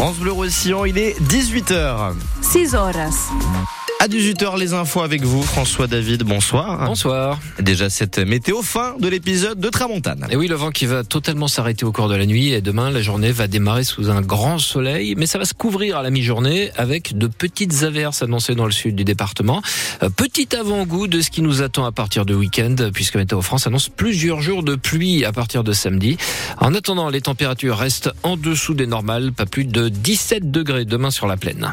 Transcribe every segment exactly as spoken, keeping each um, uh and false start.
France Bleu Roussillon, il est dix-huit heures. six horas. À dix-huit heures, les infos avec vous, François David, bonsoir. Bonsoir. Déjà cette météo, fin de l'épisode de Tramontane. Et oui, le vent qui va totalement s'arrêter au cours de la nuit et demain, la journée va démarrer sous un grand soleil, mais ça va se couvrir à la mi-journée avec de petites averses annoncées dans le sud du département. Euh, petit avant-goût de ce qui nous attend à partir de week-end, puisque Météo France annonce plusieurs jours de pluie à partir de samedi. En attendant, les températures restent en dessous des normales, pas plus de dix-sept degrés demain sur la plaine.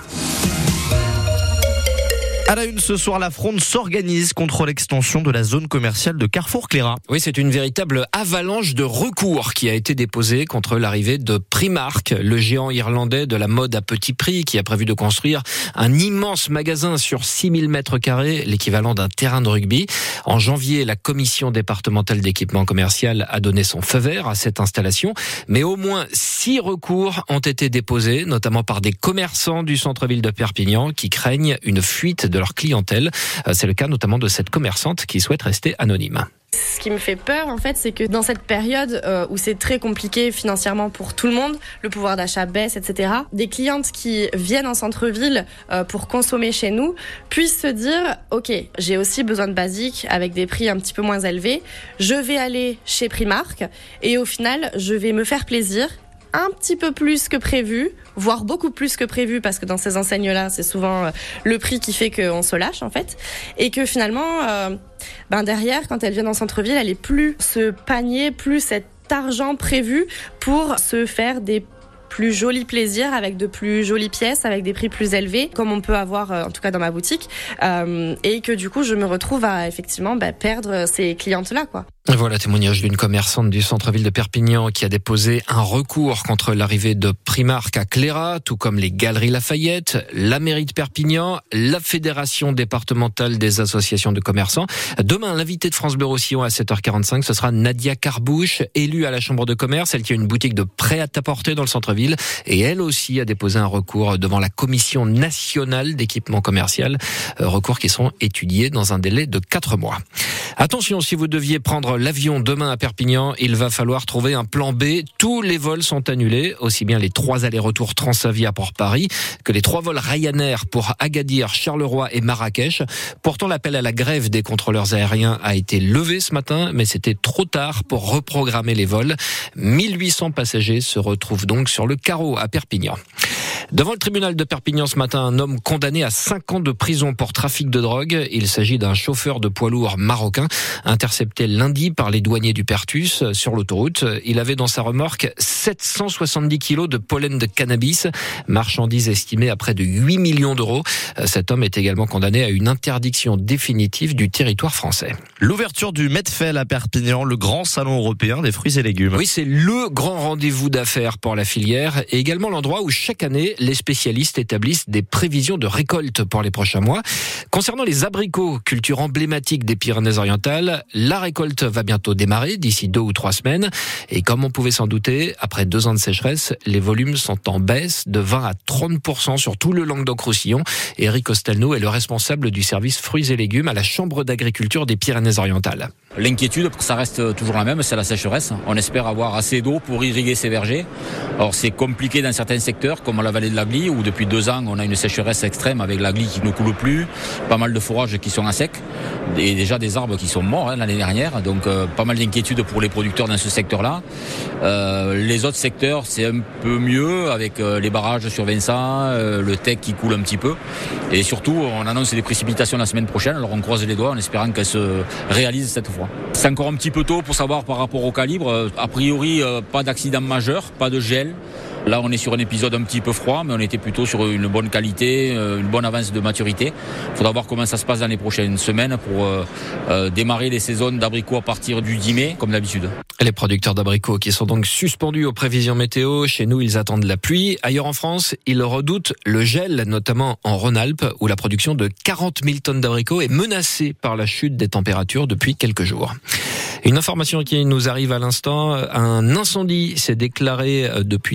À la une ce soir, la fronde s'organise contre l'extension de la zone commerciale de Carrefour-Cléra. Oui, c'est une véritable avalanche de recours qui a été déposée contre l'arrivée de Primark, le géant irlandais de la mode à petit prix qui a prévu de construire un immense magasin sur six mille mètres carrés, l'équivalent d'un terrain de rugby. En janvier, la commission départementale d'équipement commercial a donné son feu vert à cette installation, mais au moins six recours ont été déposés, notamment par des commerçants du centre-ville de Perpignan qui craignent une fuite de leur clientèle. C'est le cas notamment de cette commerçante qui souhaite rester anonyme. Ce qui me fait peur, en fait, c'est que dans cette période euh, où c'est très compliqué financièrement pour tout le monde, le pouvoir d'achat baisse, et cetera, des clientes qui viennent en centre-ville euh, pour consommer chez nous puissent se dire « Ok, j'ai aussi besoin de basiques avec des prix un petit peu moins élevés. Je vais aller chez Primark et au final, je vais me faire plaisir. » un petit peu plus que prévu, voire beaucoup plus que prévu, parce que dans ces enseignes-là, c'est souvent le prix qui fait qu'on se lâche, en fait. Et que finalement, euh, ben derrière, quand elles viennent en centre-ville, elle est plus ce panier, plus cet argent prévu pour se faire des plus jolis plaisirs avec de plus jolies pièces, avec des prix plus élevés, comme on peut avoir, en tout cas dans ma boutique, euh, et que du coup, je me retrouve à effectivement bah, perdre ces clientes-là, quoi. Voilà, témoignage d'une commerçante du centre-ville de Perpignan qui a déposé un recours contre l'arrivée de Primark à Cléra, tout comme les Galeries Lafayette, la mairie de Perpignan, la fédération départementale des associations de commerçants. Demain, l'invité de France Bleu Roussillon à sept heures quarante-cinq, ce sera Nadia Carbouche, élue à la chambre de commerce, elle qui a une boutique de prêt-à-porter dans le centre-ville, et elle aussi a déposé un recours devant la commission nationale d'équipement commercial, recours qui seront étudiés dans un délai de quatre mois. Attention, si vous deviez prendre l'avion demain à Perpignan, il va falloir trouver un plan B. Tous les vols sont annulés, aussi bien les trois allers-retours Transavia pour Paris que les trois vols Ryanair pour Agadir, Charleroi et Marrakech. Pourtant, l'appel à la grève des contrôleurs aériens a été levé ce matin, mais c'était trop tard pour reprogrammer les vols. mille huit cents passagers se retrouvent donc sur le carreau à Perpignan. Devant le tribunal de Perpignan ce matin, un homme condamné à cinq ans de prison pour trafic de drogue. Il s'agit d'un chauffeur de poids lourd marocain, intercepté lundi par les douaniers du Pertus sur l'autoroute. Il avait dans sa remorque sept cent soixante-dix kilos de pollen de cannabis, marchandise estimée à près de huit millions d'euros. Cet homme est également condamné à une interdiction définitive du territoire français. L'ouverture du Medfel à Perpignan, le grand salon européen des fruits et légumes. Oui, c'est le grand rendez-vous d'affaires pour la filière et également l'endroit où chaque année, les spécialistes établissent des prévisions de récolte pour les prochains mois. Concernant les abricots, culture emblématique des Pyrénées-Orientales, la récolte va bientôt démarrer d'ici deux ou trois semaines. Et comme on pouvait s'en douter, après deux ans de sécheresse, les volumes sont en baisse de vingt à trente pour cent sur tout le Languedoc-Roussillon. Éric Ostelno est le responsable du service fruits et légumes à la Chambre d'agriculture des Pyrénées-Orientales. L'inquiétude, ça reste toujours la même, c'est la sécheresse. On espère avoir assez d'eau pour irriguer ces vergers. Alors c'est compliqué dans certains secteurs, comme la vallée de l'Agly, où depuis deux ans, on a une sécheresse extrême avec l'Agly qui ne coule plus, pas mal de fourrages qui sont à sec, et déjà des arbres qui sont morts hein, l'année dernière. Donc euh, pas mal d'inquiétudes pour les producteurs dans ce secteur-là. Euh, les autres secteurs, c'est un peu mieux, avec euh, les barrages sur Vincent, euh, le Tech qui coule un petit peu. Et surtout, on annonce des précipitations la semaine prochaine, alors on croise les doigts en espérant qu'elles se réalisent cette fois. C'est encore un petit peu tôt pour savoir par rapport au calibre. A priori, euh, pas d'accident majeur, pas de gel. Là, on est sur un épisode un petit peu froid, mais on était plutôt sur une bonne qualité, une bonne avance de maturité. Il faudra voir comment ça se passe dans les prochaines semaines pour euh, euh, démarrer les saisons d'abricots à partir du dix mai, comme d'habitude. Les producteurs d'abricots qui sont donc suspendus aux prévisions météo. Chez nous, ils attendent la pluie. Ailleurs en France, ils redoutent le gel, notamment en Rhône-Alpes, où la production de quarante mille tonnes d'abricots est menacée par la chute des températures depuis quelques jours. Une information qui nous arrive à l'instant, un incendie s'est déclaré depuis une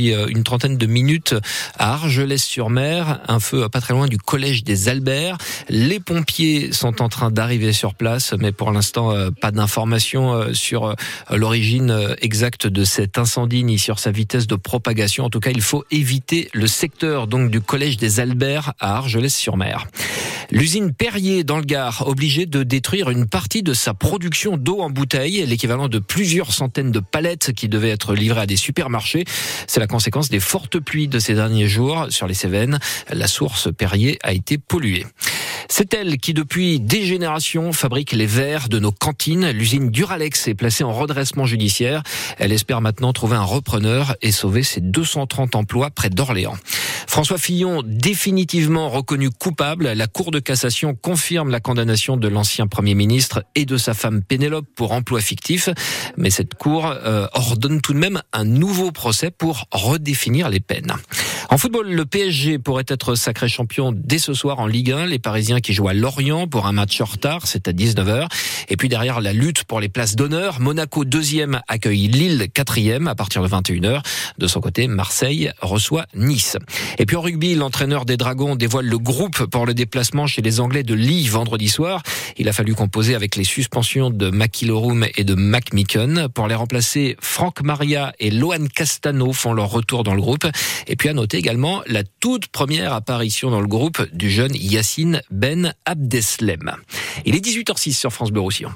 trentaine de minutes à Argelès-sur-Mer, un feu pas très loin du collège des Alberts. Les pompiers sont en train d'arriver sur place, mais pour l'instant, pas d'informations sur l'origine exacte de cet incendie ni sur sa vitesse de propagation. En tout cas, il faut éviter le secteur donc du collège des Alberts à Argelès-sur-Mer. L'usine Perrier dans le Gard, obligée de détruire une partie de sa production d'eau en bouteille, l'équivalent de plusieurs centaines de palettes qui devaient être livrées à des supermarchés. C'est la conséquence des fortes pluies de ces derniers jours sur les Cévennes. La source Perrier a été polluée. C'est elle qui, depuis des générations, fabrique les verres de nos cantines. L'usine Duralex est placée en redressement judiciaire. Elle espère maintenant trouver un repreneur et sauver ses deux cent trente emplois près d'Orléans. François Fillon, définitivement reconnu coupable. La Cour de cassation confirme la condamnation de l'ancien Premier ministre et de sa femme Pénélope pour emploi fictif. Mais cette Cour euh, ordonne tout de même un nouveau procès pour redéfinir les peines. En football, le P S G pourrait être sacré champion dès ce soir en Ligue un. Les Parisiens qui jouent à Lorient pour un match en retard, c'est à dix-neuf heures. Et puis derrière la lutte pour les places d'honneur, Monaco deuxième accueille Lille quatrième à partir de vingt et une heures. De son côté, Marseille reçoit Nice. Et puis en rugby, l'entraîneur des Dragons dévoile le groupe pour le déplacement chez les Anglais de Lee vendredi soir. Il a fallu composer avec les suspensions de McIlroy et de McMicken. Pour les remplacer, Franck Maria et Lohan Castano font leur retour dans le groupe. Et puis à noter également la toute première apparition dans le groupe du jeune Yacine Ben Abdeslem. Il est dix-huit heures six sur France Bleu Roussillon.